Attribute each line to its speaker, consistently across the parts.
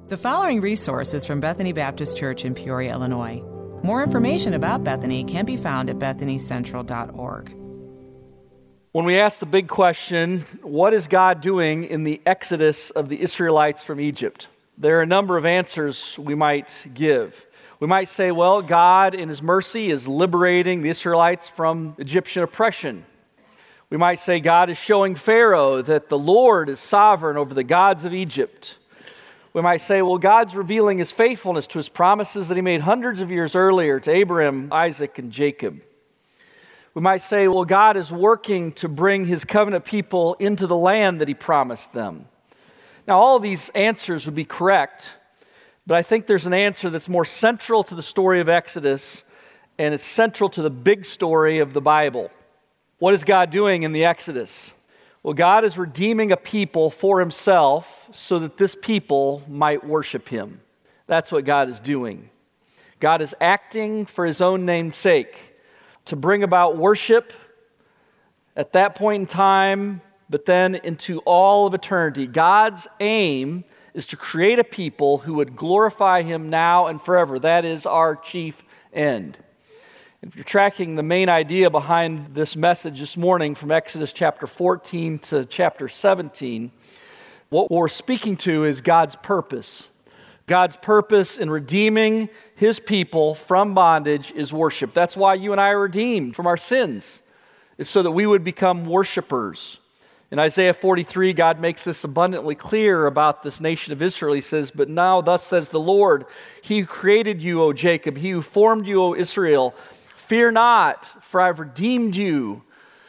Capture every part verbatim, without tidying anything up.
Speaker 1: The following resource is from Bethany Baptist Church in Peoria, Illinois. More information about Bethany can be found at bethany central dot org.
Speaker 2: When we ask the big question, what is God doing in the exodus of the Israelites from Egypt? There are a number of answers we might give. We might say, well, God in His mercy is liberating the Israelites from Egyptian oppression. We might say God is showing Pharaoh that the Lord is sovereign over the gods of Egypt. We might say, well, God's revealing His faithfulness to His promises that He made hundreds of years earlier to Abraham, Isaac, and Jacob. We might say, well, God is working to bring His covenant people into the land that He promised them. Now, all of these answers would be correct, but I think there's an answer that's more central to the story of Exodus, and it's central to the big story of the Bible. What is God doing in the Exodus? Well, God is redeeming a people for Himself so that this people might worship Him. That's what God is doing. God is acting for His own name's sake to bring about worship at that point in time, but then into all of eternity. God's aim is to create a people who would glorify Him now and forever. That is our chief end. If you're tracking the main idea behind this message this morning from Exodus chapter fourteen to chapter seventeen, what we're speaking to is God's purpose. God's purpose in redeeming His people from bondage is worship. That's why you and I are redeemed from our sins. It's so that we would become worshipers. In Isaiah forty-three, God makes this abundantly clear about this nation of Israel. He says, "But now thus says the Lord, He who created you, O Jacob, He who formed you, O Israel, fear not, for I have redeemed you.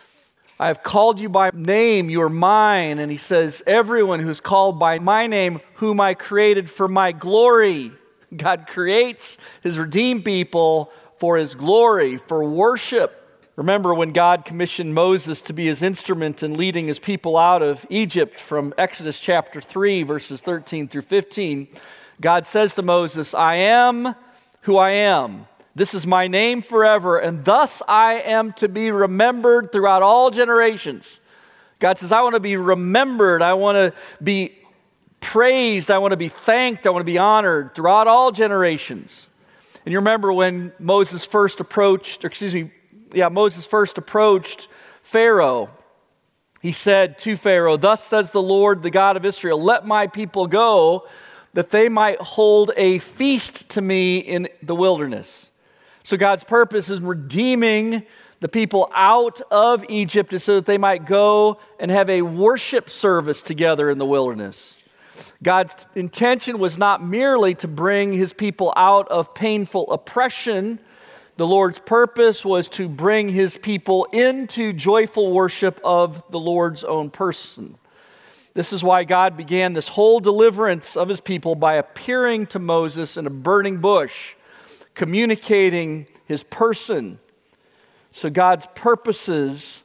Speaker 2: I have called you by name, you are mine." And He says, everyone who is called by my name, whom I created for my glory. God creates His redeemed people for His glory, for worship. Remember when God commissioned Moses to be His instrument in leading His people out of Egypt from Exodus chapter three, verses thirteen through fifteen, God says to Moses, "I am who I am. This is my name forever, and thus I am to be remembered throughout all generations." God says, I want to be remembered. I want to be praised. I want to be thanked. I want to be honored throughout all generations. And you remember when Moses first approached, or excuse me, yeah, Moses first approached Pharaoh. He said to Pharaoh, "Thus says the Lord, the God of Israel, let my people go, that they might hold a feast to me in the wilderness." So God's purpose is redeeming the people out of Egypt so that they might go and have a worship service together in the wilderness. God's intention was not merely to bring His people out of painful oppression. The Lord's purpose was to bring His people into joyful worship of the Lord's own person. This is why God began this whole deliverance of His people by appearing to Moses in a burning bush, communicating His person. So God's purposes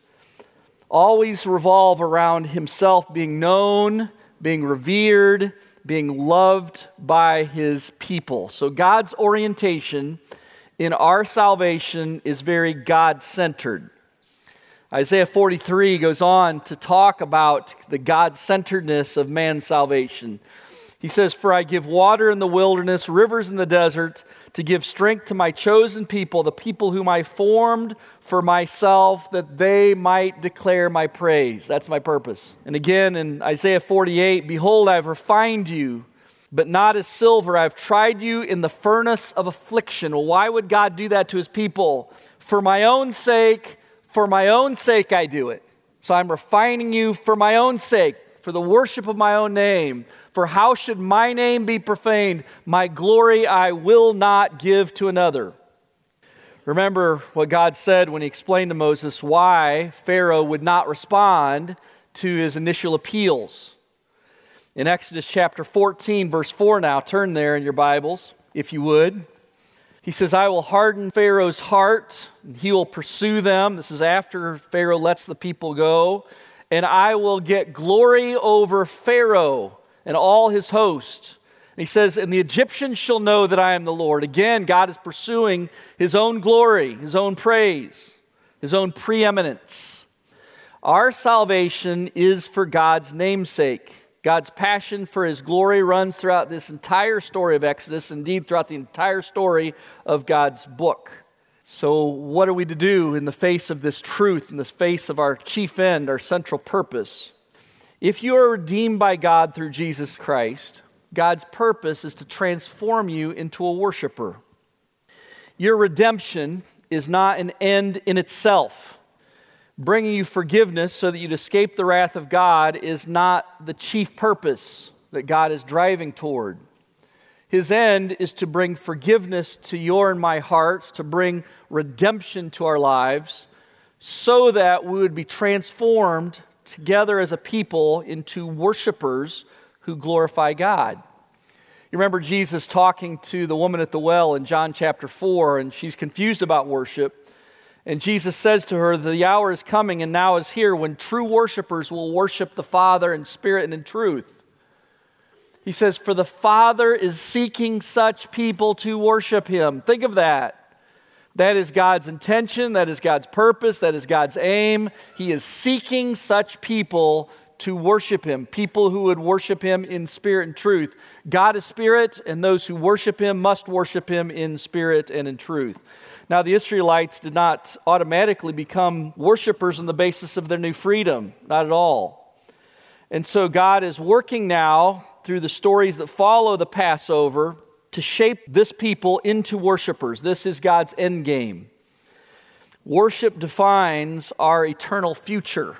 Speaker 2: always revolve around Himself being known, being revered, being loved by His people. So God's orientation in our salvation is very God-centered. Isaiah forty-three goes on to talk about the God-centeredness of man's salvation. He says, "For I give water in the wilderness, rivers in the desert, to give strength to my chosen people, the people whom I formed for myself, that they might declare my praise." That's my purpose. And again in Isaiah forty-eight, "Behold, I have refined you, but not as silver. I have tried you in the furnace of affliction." Well, why would God do that to His people? For my own sake, for my own sake I do it. So I'm refining you for my own sake, for the worship of my own name. For how should my name be profaned? My glory I will not give to another. Remember what God said when He explained to Moses why Pharaoh would not respond to his initial appeals. In Exodus chapter fourteen, verse four now, turn there in your Bibles, if you would. He says, "I will harden Pharaoh's heart, and he will pursue them." This is after Pharaoh lets the people go. "And I will get glory over Pharaoh and all his host." And he says, "And the Egyptians shall know that I am the Lord." Again, God is pursuing His own glory, His own praise, His own preeminence. Our salvation is for God's namesake. God's passion for his glory runs throughout this entire story of Exodus, indeed throughout the entire story of God's book. So what are we to do in the face of this truth, in the face of our chief end, our central purpose? If you are redeemed by God through Jesus Christ, God's purpose is to transform you into a worshiper. Your redemption is not an end in itself. Bringing you forgiveness so that you'd escape the wrath of God is not the chief purpose that God is driving toward. His end is to bring forgiveness to your and my hearts, to bring redemption to our lives, so that we would be transformed together as a people into worshipers who glorify God. You remember Jesus talking to the woman at the well in John chapter four, and she's confused about worship. And Jesus says to her, the hour is coming and now is here when true worshipers will worship the Father in spirit and in truth. He says, for the Father is seeking such people to worship him. Think of that. That is God's intention, that is God's purpose, that is God's aim. He is seeking such people to worship him, people who would worship him in spirit and truth. God is spirit, and those who worship him must worship him in spirit and in truth. Now, the Israelites did not automatically become worshipers on the basis of their new freedom, not at all. And so God is working now through the stories that follow the Passover to shape this people into worshipers. This is God's end game. Worship defines our eternal future.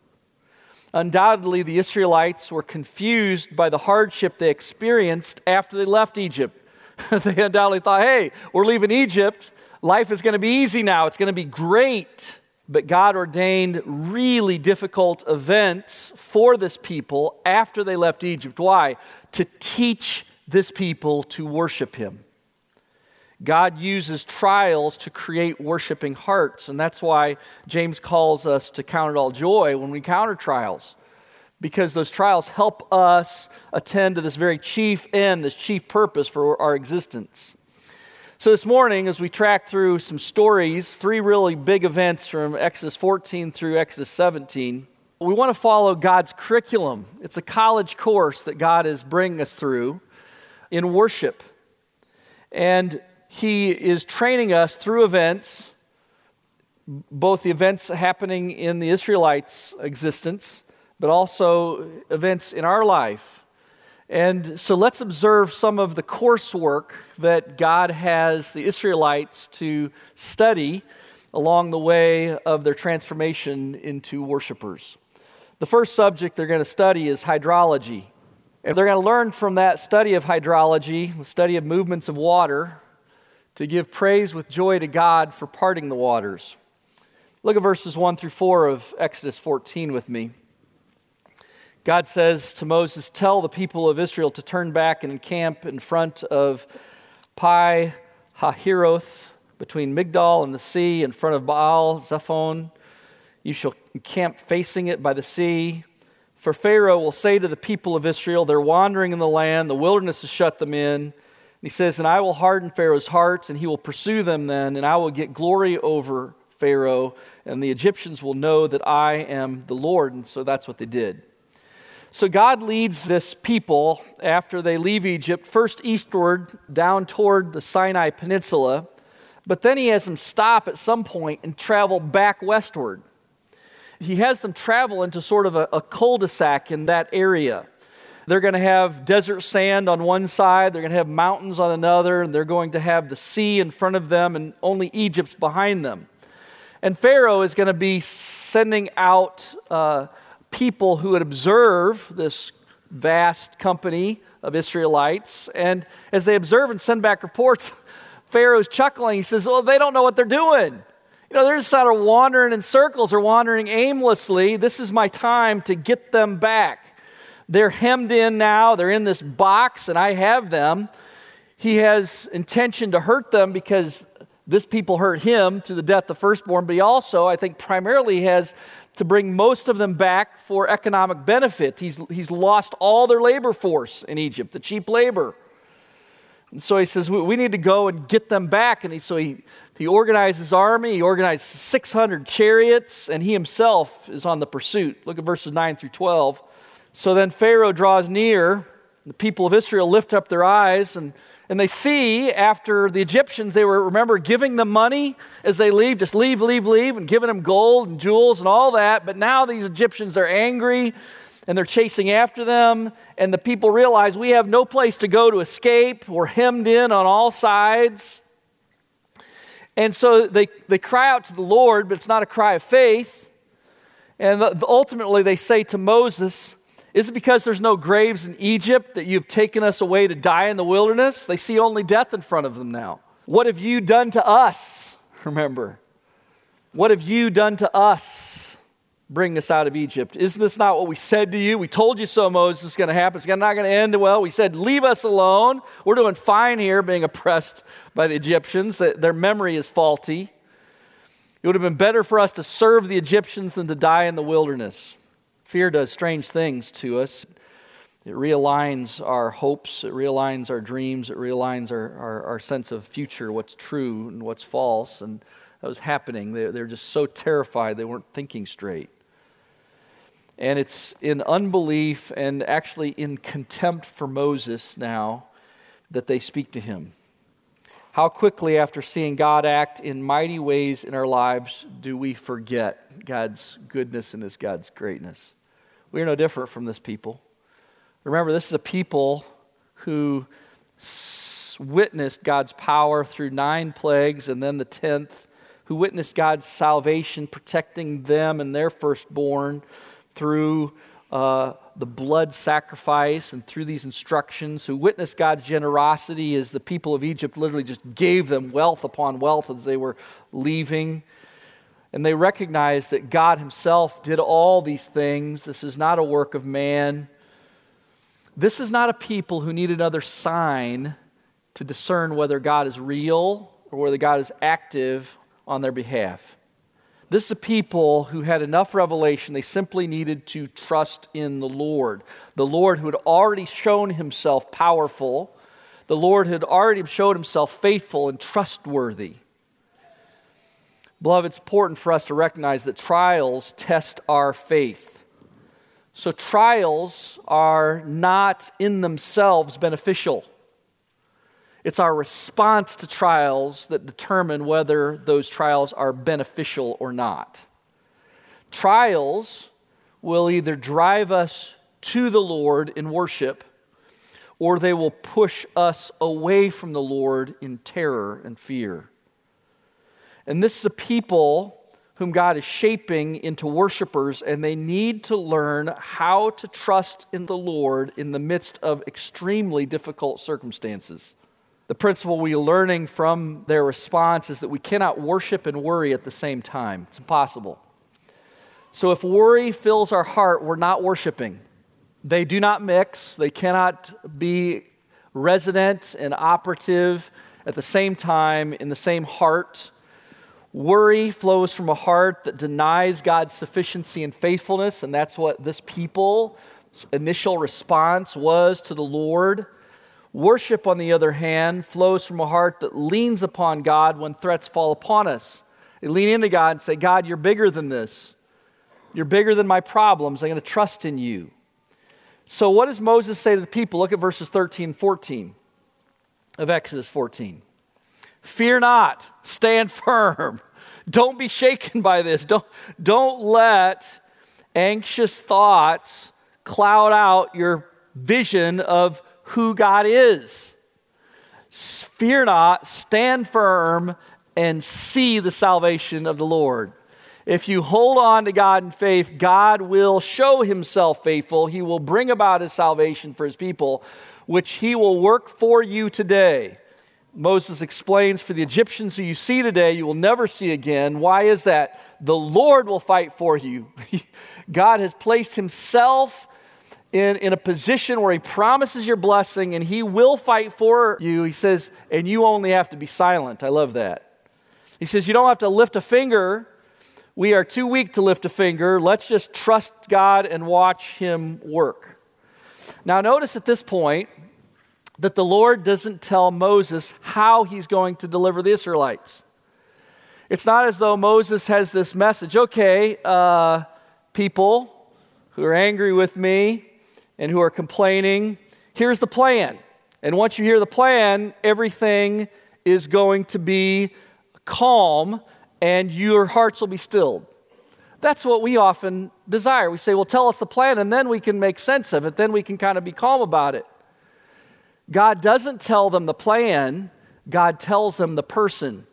Speaker 2: Undoubtedly, the Israelites were confused by the hardship they experienced after they left Egypt. They undoubtedly thought, hey, we're leaving Egypt. Life is going to be easy now. It's going to be great. But God ordained really difficult events for this people after they left Egypt. Why? To teach this people to worship him. God uses trials to create worshiping hearts, and that's why James calls us to count it all joy when we encounter trials, because those trials help us attend to this very chief end, this chief purpose for our existence. So this morning, as we track through some stories, three really big events from Exodus fourteen through Exodus seventeen, we want to follow God's curriculum. It's a college course that God is bringing us through in worship. And he is training us through events, both the events happening in the Israelites' existence, but also events in our life. And so let's observe some of the coursework that God has the Israelites to study along the way of their transformation into worshipers. The first subject they're going to study is hydrology. And they're going to learn from that study of hydrology, the study of movements of water, to give praise with joy to God for parting the waters. Look at verses one through four of Exodus fourteen with me. God says to Moses, tell the people of Israel to turn back and encamp in front of Pi Hahiroth, between Migdal and the sea, in front of Baal Zephon. You shall encamp facing it by the sea. For Pharaoh will say to the people of Israel, they're wandering in the land, the wilderness has shut them in. He says, and I will harden Pharaoh's heart, and he will pursue them then, and I will get glory over Pharaoh, and the Egyptians will know that I am the Lord. And so that's what they did. So God leads this people, after they leave Egypt, first eastward, down toward the Sinai Peninsula, but then he has them stop at some point and travel back westward. He has them travel into sort of a, a cul-de-sac in that area. They're going to have desert sand on one side, they're going to have mountains on another, and they're going to have the sea in front of them, and only Egypt's behind them. And Pharaoh is going to be sending out uh, people who would observe this vast company of Israelites, and as they observe and send back reports, Pharaoh's chuckling. He says, well, they don't know what they're doing. You know, they're just sort of wandering in circles or wandering aimlessly. This is my time to get them back. They're hemmed in now. They're in this box, and I have them. He has intention to hurt them because this people hurt him through the death of the firstborn, but he also, I think, primarily has to bring most of them back for economic benefit. He's, he's lost all their labor force in Egypt, the cheap labor. And so he says, we, we need to go and get them back. And he, so he, he organized his army. He organized six hundred chariots, and he himself is on the pursuit. Look at verses nine through twelve. So then Pharaoh draws near. The people of Israel lift up their eyes, and, and they see after the Egyptians, they were, remember, giving them money as they leave, just leave, leave, leave, and giving them gold and jewels and all that. But now these Egyptians are angry, and they're chasing after them, and the people realize we have no place to go to escape. We're hemmed in on all sides. And so they, they cry out to the Lord, but it's not a cry of faith. And the, ultimately they say to Moses, is it because there's no graves in Egypt that you've taken us away to die in the wilderness? They see only death in front of them now. What have you done to us? Remember, what have you done to us? Bring us out of Egypt. Isn't this not what we said to you? We told you so, Moses, it's going to happen. It's not going to end well. We said, leave us alone. We're doing fine here being oppressed by the Egyptians. Their memory is faulty. It would have been better for us to serve the Egyptians than to die in the wilderness. Fear does strange things to us. It realigns our hopes. It realigns our dreams. It realigns our, our, our sense of future, what's true and what's false. And that was happening. They, they're just so terrified they weren't thinking straight. And it's in unbelief and actually in contempt for Moses now that they speak to him. How quickly after seeing God act in mighty ways in our lives do we forget God's goodness and His God's greatness? We are no different from this people. Remember, this is a people who s- witnessed God's power through nine plagues and then the tenth, who witnessed God's salvation protecting them and their firstborn through uh, the blood sacrifice and through these instructions, who witnessed God's generosity as the people of Egypt literally just gave them wealth upon wealth as they were leaving. And they recognized that God Himself did all these things. This is not a work of man. This is not a people who need another sign to discern whether God is real or whether God is active on their behalf. This is a people who had enough revelation. They simply needed to trust in the Lord. The Lord who had already shown Himself powerful. The Lord had already showed Himself faithful and trustworthy. Beloved, it's important for us to recognize that trials test our faith. So trials are not in themselves beneficial. It's our response to trials that determine whether those trials are beneficial or not. Trials will either drive us to the Lord in worship, or they will push us away from the Lord in terror and fear. And this is a people whom God is shaping into worshipers, and they need to learn how to trust in the Lord in the midst of extremely difficult circumstances. The principle we're learning from their response is that we cannot worship and worry at the same time. It's impossible. So if worry fills our heart, we're not worshiping. They do not mix. They cannot be resident and operative at the same time in the same heart. Worry flows from a heart that denies God's sufficiency and faithfulness, and that's what this people's initial response was to the Lord. Worship, on the other hand, flows from a heart that leans upon God when threats fall upon us. They lean into God and say, God, you're bigger than this. You're bigger than my problems. I'm going to trust in you. So what does Moses say to the people? Look at verses thirteen and fourteen of Exodus fourteen. Fear not, stand firm. Don't be shaken by this. Don't, don't let anxious thoughts cloud out your vision of who God is. Fear not, stand firm, and see the salvation of the Lord. If you hold on to God in faith, God will show Himself faithful. He will bring about His salvation for His people, which He will work for you today. Moses explains, for the Egyptians who you see today, you will never see again. Why is that? The Lord will fight for you. God has placed Himself In, in a position where He promises your blessing and He will fight for you. He says, and you only have to be silent. I love that. He says, you don't have to lift a finger. We are too weak to lift a finger. Let's just trust God and watch Him work. Now notice at this point that the Lord doesn't tell Moses how He's going to deliver the Israelites. It's not as though Moses has this message, okay, uh, people who are angry with me, and who are complaining, here's the plan. And once you hear the plan, everything is going to be calm and your hearts will be stilled. That's what we often desire. We say, well, tell us the plan, and then we can make sense of it. Then we can kind of be calm about it. God doesn't tell them the plan. God tells them the person.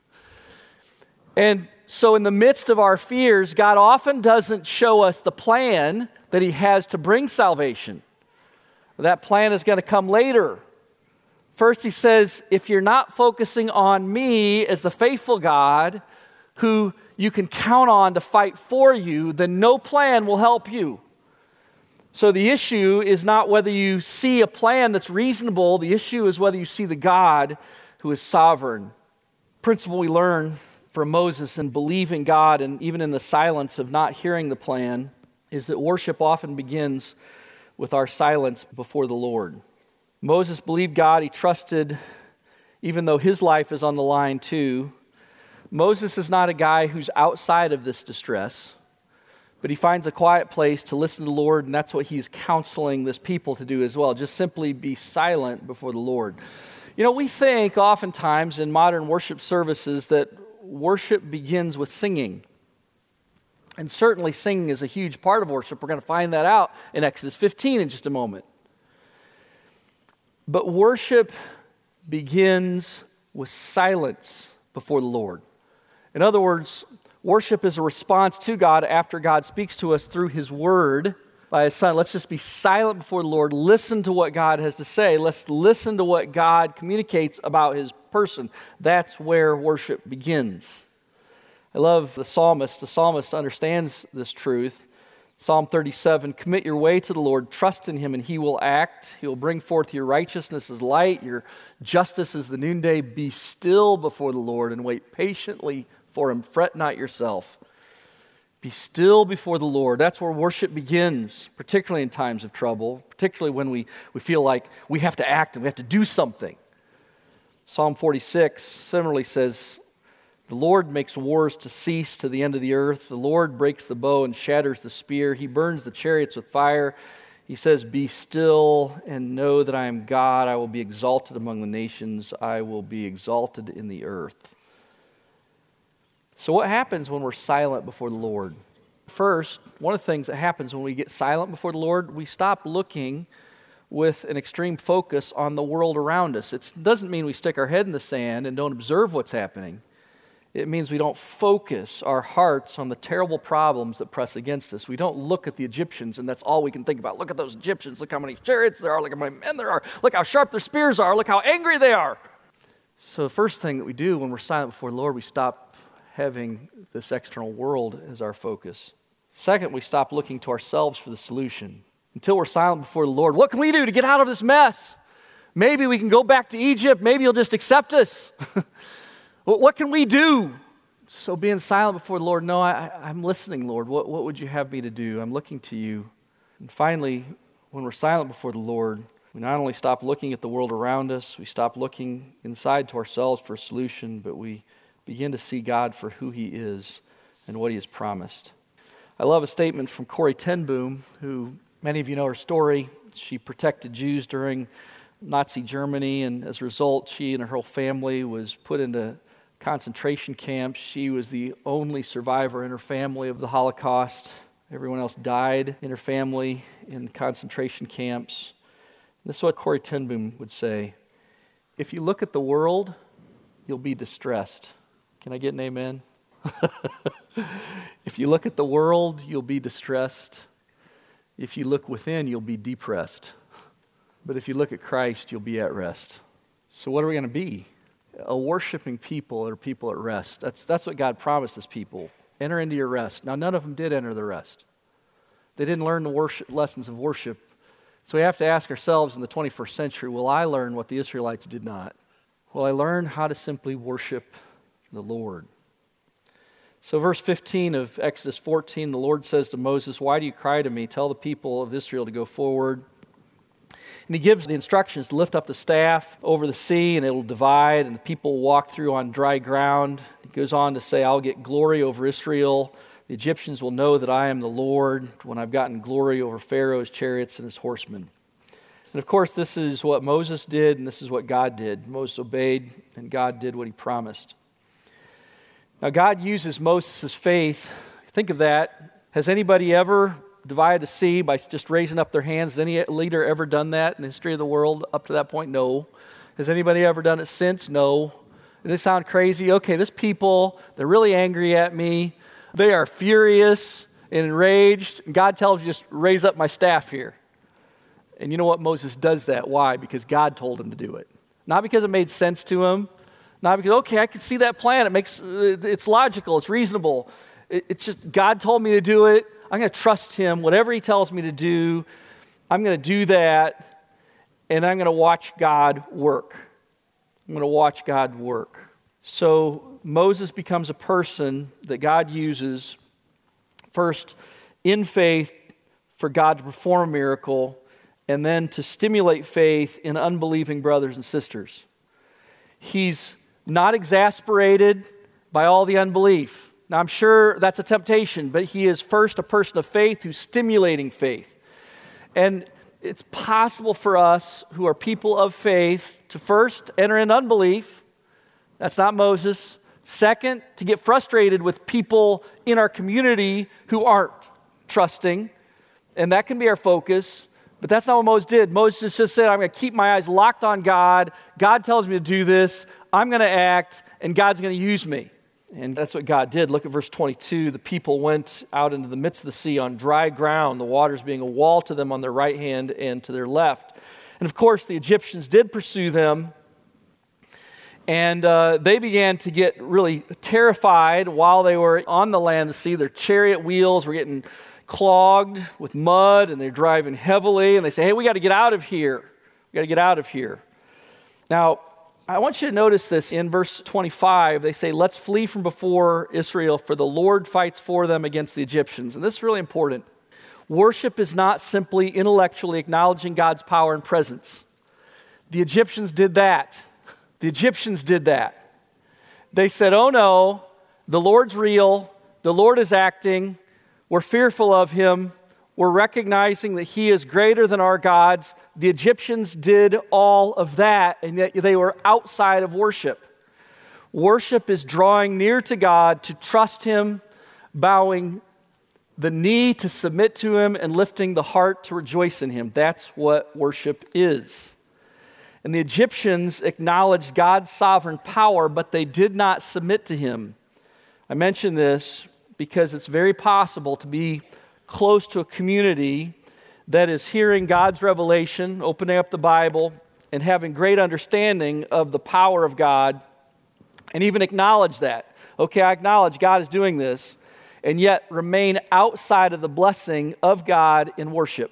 Speaker 2: And so in the midst of our fears, God often doesn't show us the plan that he has to bring salvation. That plan is going to come later. First, he says, if you're not focusing on me as the faithful God who you can count on to fight for you, then no plan will help you. So the issue is not whether you see a plan that's reasonable. The issue is whether you see the God who is sovereign. Principle we learn from Moses in believing God and even in the silence of not hearing the plan is that worship often begins with our silence before the Lord. Moses believed God. He trusted, even though his life is on the line too. Moses is not a guy who's outside of this distress, but he finds a quiet place to listen to the Lord, and that's what he's counseling this people to do as well. Just simply be silent before the Lord. You know, we think oftentimes in modern worship services that worship begins with singing. And certainly singing is a huge part of worship. We're going to find that out in Exodus fifteen in just a moment. But worship begins with silence before the Lord. In other words, worship is a response to God after God speaks to us through his word by his son. Let's just be silent before the Lord. Listen to what God has to say. Let's listen to what God communicates about his person. That's where worship begins. I love the psalmist. The psalmist understands this truth. Psalm thirty-seven, commit your way to the Lord, trust in him, and he will act. He will bring forth your righteousness as light, your justice as the noonday. Be still before the Lord and wait patiently for him. Fret not yourself. Be still before the Lord. That's where worship begins, particularly in times of trouble, particularly when we, we feel like we have to act and we have to do something. Psalm forty-six similarly says, the Lord makes wars to cease to the end of the earth. The Lord breaks the bow and shatters the spear. He burns the chariots with fire. He says, be still and know that I am God. I will be exalted among the nations. I will be exalted in the earth. So what happens when we're silent before the Lord? First, one of the things that happens when we get silent before the Lord, we stop looking with an extreme focus on the world around us. It doesn't mean we stick our head in the sand and don't observe what's happening. It means we don't focus our hearts on the terrible problems that press against us. We don't look at the Egyptians, and that's all we can think about. Look at those Egyptians. Look how many chariots there are. Look how many men there are. Look how sharp their spears are. Look how angry they are. So the first thing that we do when we're silent before the Lord, we stop having this external world as our focus. Second, we stop looking to ourselves for the solution. Until we're silent before the Lord, what can we do to get out of this mess? Maybe we can go back to Egypt. Maybe he'll just accept us. What can we do? So being silent before the Lord, no, I, I'm listening, Lord. What, what would you have me to do? I'm looking to you. And finally, when we're silent before the Lord, we not only stop looking at the world around us, we stop looking inside to ourselves for a solution, but we begin to see God for who he is and what he has promised. I love a statement from Corrie ten Boom, who many of you know her story. She protected Jews during Nazi Germany, and as a result, she and her whole family was put into concentration camps. She was the only survivor in her family of the Holocaust. Everyone else died in her family in concentration camps. And this is what Corrie ten Boom would say: if you look at the world, you'll be distressed. Can I get an amen? If you look at the world, you'll be distressed. If you look within, you'll be depressed. But if you look at Christ, you'll be at rest. So what are we going to be? A worshiping people or people at rest. That's, that's what God promised his people. Enter into your rest. Now, none of them did enter the rest. They didn't learn the worship, lessons of worship. So we have to ask ourselves in the twenty-first century, will I learn what the Israelites did not? Will I learn how to simply worship the Lord? So verse fifteen of Exodus fourteen, the Lord says to Moses, why do you cry to me? Tell the people of Israel to go forward. And he gives the instructions to lift up the staff over the sea, and it'll divide, and the people will walk through on dry ground. He goes on to say, I'll get glory over Israel. The Egyptians will know that I am the Lord when I've gotten glory over Pharaoh's chariots and his horsemen. And of course, this is what Moses did, and this is what God did. Moses obeyed, and God did what he promised. Now, God uses Moses' faith. Think of that. Has anybody ever divided the sea by just raising up their hands? Has any leader ever done that in the history of the world up to that point? No. Has anybody ever done it since? No. Does this sound crazy? Okay, this people, they're really angry at me. They are furious and enraged. God tells you, just raise up my staff here. And you know what? Moses does that. Why? Because God told him to do it. Not because it made sense to him. Not because, okay, I can see that plan. It makes, it's logical. It's reasonable. It, it's just God told me to do it. I'm going to trust him. Whatever he tells me to do, I'm going to do that. And I'm going to watch God work. I'm going to watch God work. So Moses becomes a person that God uses first in faith for God to perform a miracle, and then to stimulate faith in unbelieving brothers and sisters. He's not exasperated by all the unbelief. Now, I'm sure that's a temptation, but he is first a person of faith who's stimulating faith. And it's possible for us who are people of faith to first enter in unbelief. That's not Moses. Second, to get frustrated with people in our community who aren't trusting. And that can be our focus. But that's not what Moses did. Moses just said, I'm going to keep my eyes locked on God. God tells me to do this. I'm going to act, and God's going to use me. And that's what God did. Look at verse twenty-two. The people went out into the midst of the sea on dry ground, the waters being a wall to them on their right hand and to their left. And of course, the Egyptians did pursue them. And uh, they began to get really terrified while they were on the land of the sea. Their chariot wheels were getting clogged with mud, and they're driving heavily. And they say, hey, we got to get out of here. We got to get out of here. Now, I want you to notice this in verse twenty-five. They say, let's flee from before Israel, for the Lord fights for them against the Egyptians. And this is really important. Worship is not simply intellectually acknowledging God's power and presence. The Egyptians did that. The Egyptians did that. They said, oh no, the Lord's real. The Lord is acting. We're fearful of him. We're recognizing that he is greater than our gods. The Egyptians did all of that, and yet they were outside of worship. Worship is drawing near to God to trust him, bowing the knee to submit to him, and lifting the heart to rejoice in him. That's what worship is. And the Egyptians acknowledged God's sovereign power, but they did not submit to him. I mention this because it's very possible to be close to a community that is hearing God's revelation, opening up the Bible, and having great understanding of the power of God, and even acknowledge that. Okay, I acknowledge God is doing this, and yet remain outside of the blessing of God in worship.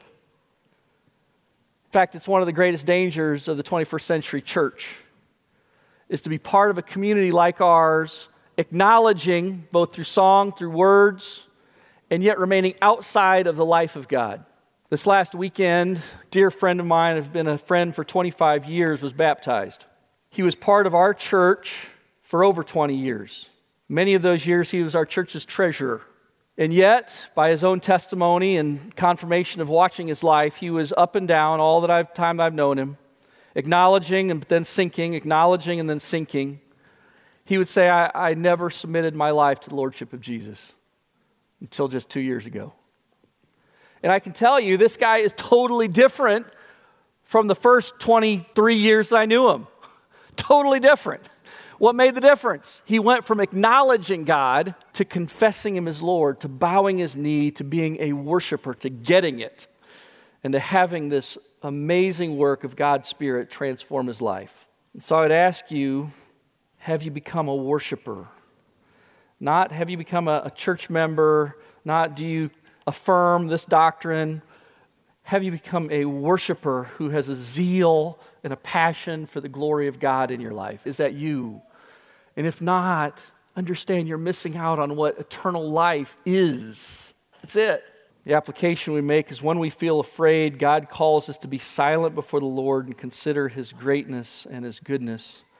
Speaker 2: In fact, it's one of the greatest dangers of the twenty-first century church, is to be part of a community like ours, acknowledging both through song, through words, and yet remaining outside of the life of God. This last weekend, a dear friend of mine, has been a friend for twenty-five years, was baptized. He was part of our church for over twenty years. Many of those years, he was our church's treasurer. And yet, by his own testimony and confirmation of watching his life, he was up and down all the time I've known him, acknowledging and then sinking, acknowledging and then sinking. He would say, I, I never submitted my life to the Lordship of Jesus until just two years ago. And I can tell you, this guy is totally different from the first twenty-three years that I knew him. Totally different. What made the difference? He went from acknowledging God to confessing him as Lord, to bowing his knee, to being a worshiper, to getting it, and to having this amazing work of God's Spirit transform his life. And so I would ask you, have you become a worshiper? Not have you become a, a church member, not do you affirm this doctrine. Have you become a worshiper who has a zeal and a passion for the glory of God in your life? Is that you? And if not, understand you're missing out on what eternal life is. That's it. The application we make is when we feel afraid, God calls us to be silent before the Lord and consider his greatness and his goodness.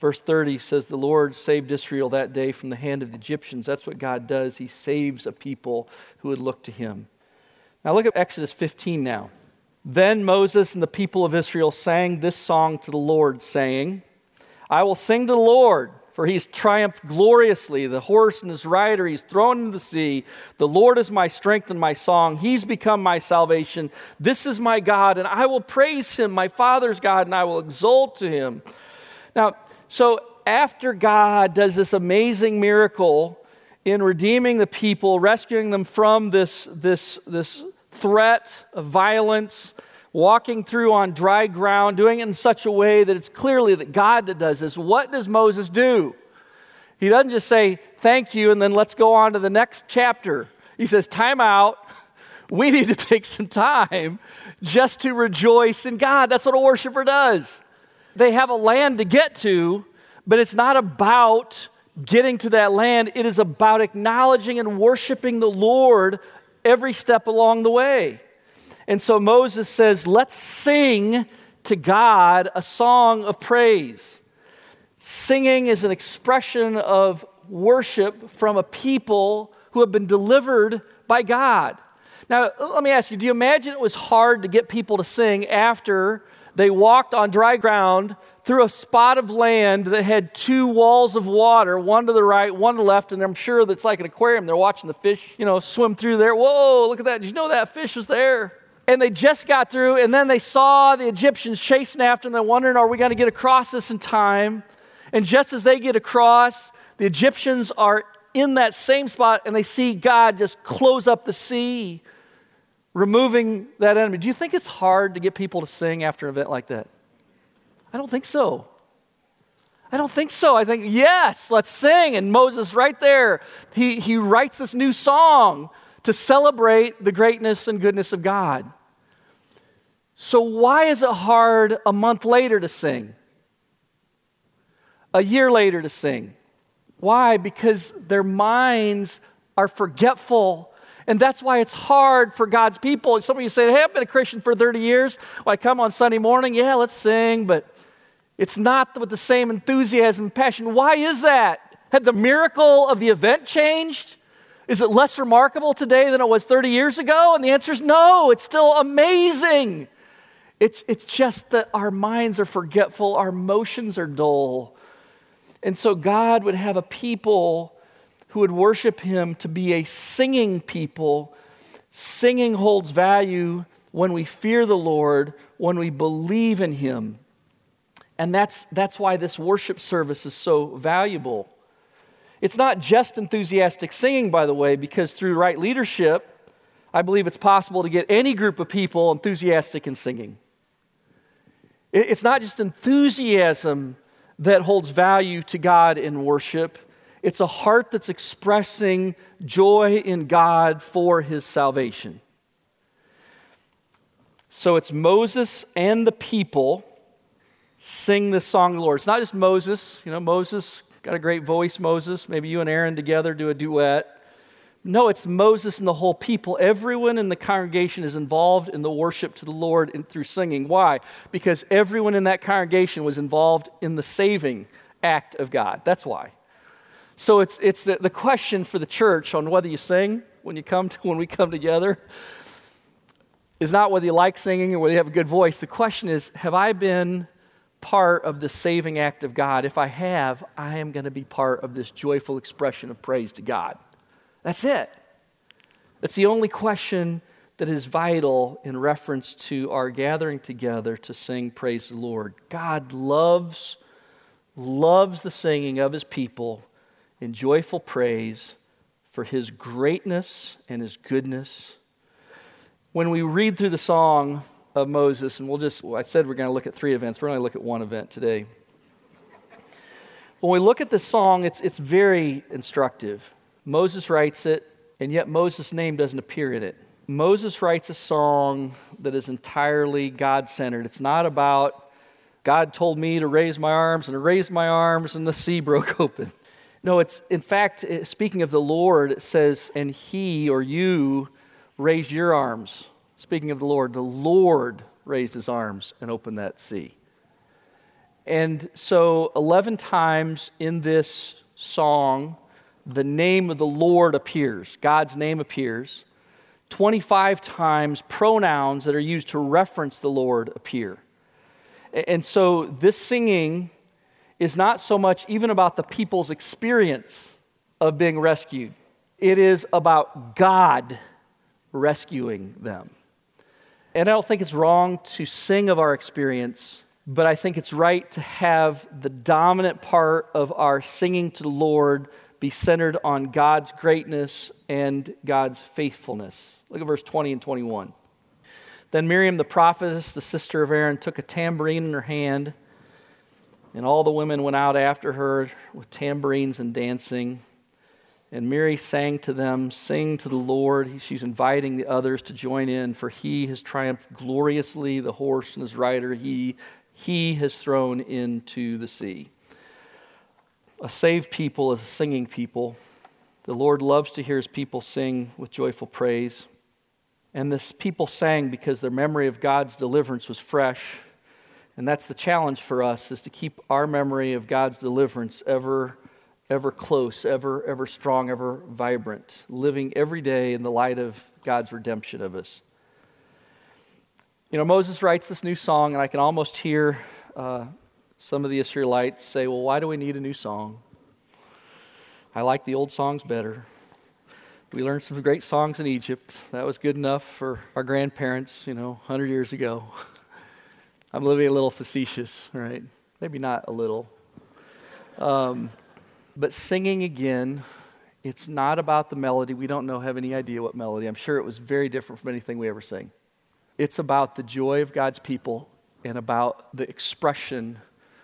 Speaker 2: Verse thirty says, the Lord saved Israel that day from the hand of the Egyptians. That's what God does. He saves a people who would look to him. Now look at Exodus fifteen now. Then Moses and the people of Israel sang this song to the Lord, saying, I will sing to the Lord, for he's triumphed gloriously. The horse and his rider he's thrown into the sea. The Lord is my strength and my song. He's become my salvation. This is my God, and I will praise him, my father's God, and I will exalt to him. Now, so after God does this amazing miracle in redeeming the people, rescuing them from this, this, this threat of violence, walking through on dry ground, doing it in such a way that it's clearly that God that does this, what does Moses do? He doesn't just say, thank you, and then let's go on to the next chapter. He says, time out. We need to take some time just to rejoice in God. That's what a worshiper does. They have a land to get to, but it's not about getting to that land. It is about acknowledging and worshiping the Lord every step along the way. And so Moses says, let's sing to God a song of praise. Singing is an expression of worship from a people who have been delivered by God. Now, let me ask you, do you imagine it was hard to get people to sing after they walked on dry ground through a spot of land that had two walls of water, one to the right, one to the left, and I'm sure that's like an aquarium. They're watching the fish, you know, swim through there. Whoa, look at that. Did you know that fish was there? And they just got through, and then they saw the Egyptians chasing after them. They're wondering, are we going to get across this in time? And just as they get across, the Egyptians are in that same spot, and they see God just close up the sea, removing that enemy. Do you think it's hard to get people to sing after an event like that? I don't think so. I don't think so. I think, yes, let's sing. And Moses right there, he, he writes this new song to celebrate the greatness and goodness of God. So why is it hard a month later to sing? A year later to sing? Why? Because their minds are forgetful. And that's why it's hard for God's people. Some of you say, hey, I've been a Christian for thirty years. Well, I come on Sunday morning, yeah, let's sing, but it's not with the same enthusiasm and passion. Why is that? Had the miracle of the event changed? Is it less remarkable today than it was thirty years ago? And the answer is no, it's still amazing. It's, it's just that our minds are forgetful, our emotions are dull. And so God would have a people who would worship him to be a singing people. Singing holds value when we fear the Lord, when we believe in him. And that's, that's why this worship service is so valuable. It's not just enthusiastic singing, by the way, because through right leadership, I believe it's possible to get any group of people enthusiastic in singing. It's not just enthusiasm that holds value to God in worship. It's a heart that's expressing joy in God for his salvation. So it's Moses and the people sing this song of the Lord. It's not just Moses. You know, Moses got a great voice, Moses. Maybe you and Aaron together do a duet. No, it's Moses and the whole people. Everyone in the congregation is involved in the worship to the Lord in, through singing. Why? Because everyone in that congregation was involved in the saving act of God. That's why. So it's it's the, the question for the church on whether you sing when you come to, when we come together is not whether you like singing or whether you have a good voice. The question is, have I been part of the saving act of God? If I have, I am going to be part of this joyful expression of praise to God. That's it. That's the only question that is vital in reference to our gathering together to sing praise the Lord. God loves, loves the singing of his people in joyful praise for his greatness and his goodness. When we read through the song of Moses, and we'll just, well, I said we're going to look at three events. We're going to look at one event today. When we look at this song, it's it's very instructive. Moses writes it, and yet Moses' name doesn't appear in it. Moses writes a song that is entirely God-centered. It's not about God told me to raise my arms, and I raised my arms, and the sea broke open. No, it's, in fact, speaking of the Lord, it says, and he or you raised your arms. Speaking of the Lord, the Lord raised his arms and opened that sea. And so eleven times in this song, the name of the Lord appears. God's name appears. twenty-five times pronouns that are used to reference the Lord appear. And so this singing is not so much even about the people's experience of being rescued. It is about God rescuing them. And I don't think it's wrong to sing of our experience, but I think it's right to have the dominant part of our singing to the Lord be centered on God's greatness and God's faithfulness. Look at verse twenty and twenty-one. Then Miriam the prophetess, the sister of Aaron, took a tambourine in her hand, and all the women went out after her with tambourines and dancing. And Mary sang to them, "Sing to the Lord." She's inviting the others to join in, for he has triumphed gloriously, the horse and his rider he, he has thrown into the sea. A saved people is a singing people. The Lord loves to hear his people sing with joyful praise. And this people sang because their memory of God's deliverance was fresh. And that's the challenge for us, is to keep our memory of God's deliverance ever, ever close, ever, ever strong, ever vibrant, living every day in the light of God's redemption of us. You know, Moses writes this new song, and I can almost hear uh, some of the Israelites say, well, why do we need a new song? I like the old songs better. We learned some great songs in Egypt. That was good enough for our grandparents, you know, one hundred years ago. I'm living a little facetious, right? Maybe not a little. Um, but singing again, it's not about the melody. We don't know, have any idea what melody. I'm sure it was very different from anything we ever sang. It's about the joy of God's people and about the expression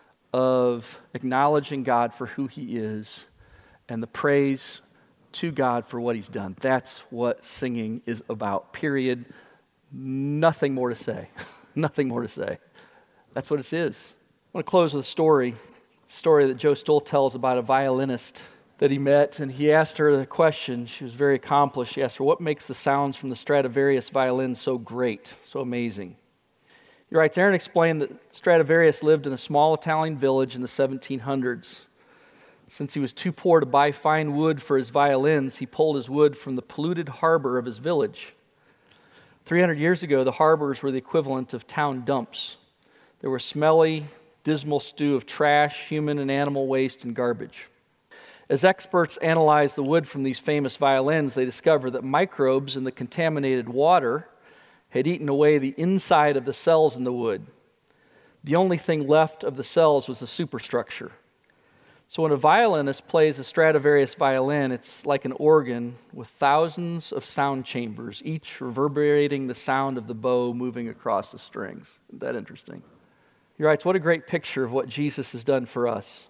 Speaker 2: of acknowledging God for who he is and the praise to God for what he's done. That's what singing is about, period. Nothing more to say. Nothing more to say. That's what it is. I want to close with a story, a story that Joe Stoll tells about a violinist that he met, and he asked her a question. She was very accomplished. He asked her, what makes the sounds from the Stradivarius violin so great, so amazing? He writes, Aaron explained that Stradivarius lived in a small Italian village in the seventeen hundreds. Since he was too poor to buy fine wood for his violins, he pulled his wood from the polluted harbor of his village. three hundred years ago, the harbors were the equivalent of town dumps. They were a smelly, dismal stew of trash, human and animal waste, and garbage. As experts analyzed the wood from these famous violins, they discovered that microbes in the contaminated water had eaten away the inside of the cells in the wood. The only thing left of the cells was the superstructure. So when a violinist plays a Stradivarius violin, it's like an organ with thousands of sound chambers, each reverberating the sound of the bow moving across the strings. Isn't that interesting? He writes, what a great picture of what Jesus has done for us.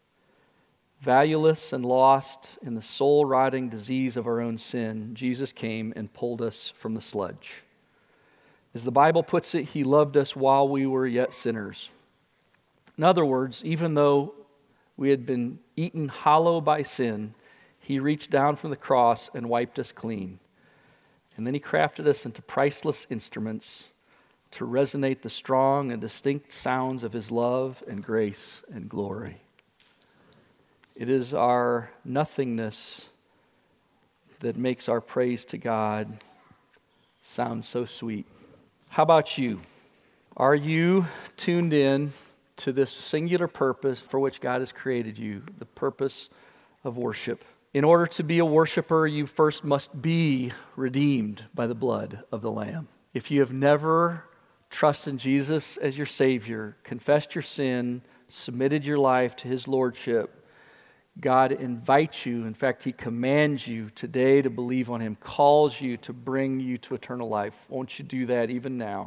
Speaker 2: Valueless and lost in the soul-rotting disease of our own sin, Jesus came and pulled us from the sludge. As the Bible puts it, he loved us while we were yet sinners. In other words, even though we had been eaten hollow by sin, he reached down from the cross and wiped us clean. And then he crafted us into priceless instruments to resonate the strong and distinct sounds of his love and grace and glory. It is our nothingness that makes our praise to God sound so sweet. How about you? Are you tuned in to this singular purpose for which God has created you, the purpose of worship? In order to be a worshiper, you first must be redeemed by the blood of the Lamb. If you have never trusted in Jesus as your Savior, confessed your sin, submitted your life to his lordship, God invites you, in fact, he commands you today to believe on him, calls you to bring you to eternal life. Won't you do that even now?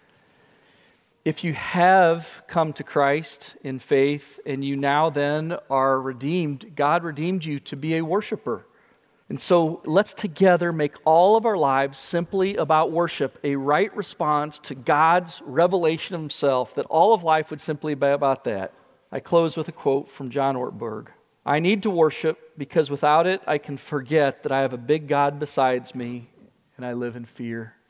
Speaker 2: If you have come to Christ in faith and you now then are redeemed, God redeemed you to be a worshiper. And so let's together make all of our lives simply about worship, a right response to God's revelation of himself, that all of life would simply be about that. I close with a quote from John Ortberg. I need to worship because without it, I can forget that I have a big God besides me and I live in fear.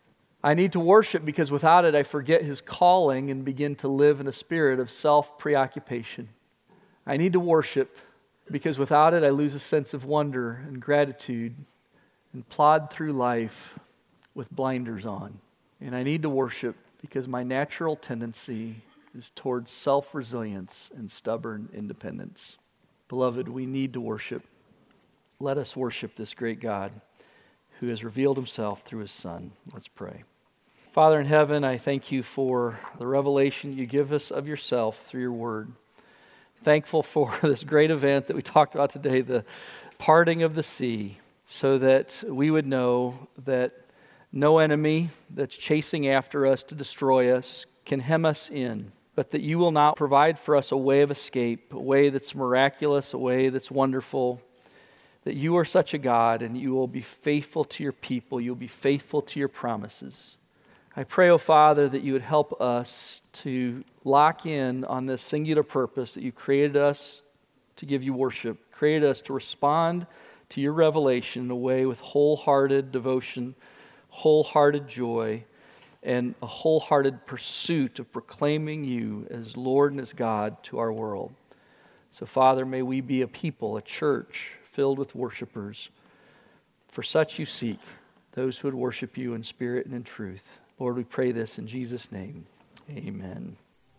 Speaker 2: I need to worship because without it I forget His calling and begin to live in a spirit of self-preoccupation. I need to worship because without it I lose a sense of wonder and gratitude and plod through life with blinders on. And I need to worship because my natural tendency is towards self-resilience and stubborn independence. Beloved, we need to worship. Let us worship this great God who has revealed Himself through His Son. Let's pray. Father in heaven, I thank You for the revelation You give us of Yourself through Your Word. Thankful for this great event that we talked about today, the parting of the sea, so that we would know that no enemy that's chasing after us to destroy us can hem us in, but that You will not provide for us a way of escape, a way that's miraculous, a way that's wonderful, that You are such a God and You will be faithful to Your people, You'll be faithful to Your promises. I pray, O Father, that You would help us to lock in on this singular purpose that You created us to give You worship, created us to respond to Your revelation in a way with wholehearted devotion, wholehearted joy, and a wholehearted pursuit of proclaiming You as Lord and as God to our world. So, Father, may we be a people, a church filled with worshipers. For such You seek, those who would worship You in spirit and in truth. Lord, we pray this in Jesus' name. Amen.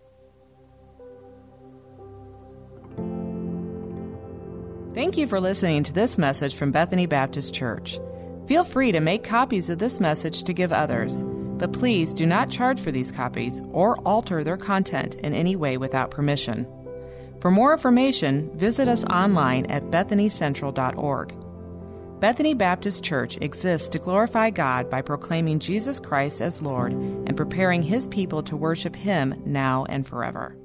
Speaker 1: Thank you for listening to this message from Bethany Baptist Church. Feel free to make copies of this message to give others, but please do not charge for these copies or alter their content in any way without permission. For more information, visit us online at bethany central dot org. Bethany Baptist Church exists to glorify God by proclaiming Jesus Christ as Lord and preparing His people to worship Him now and forever.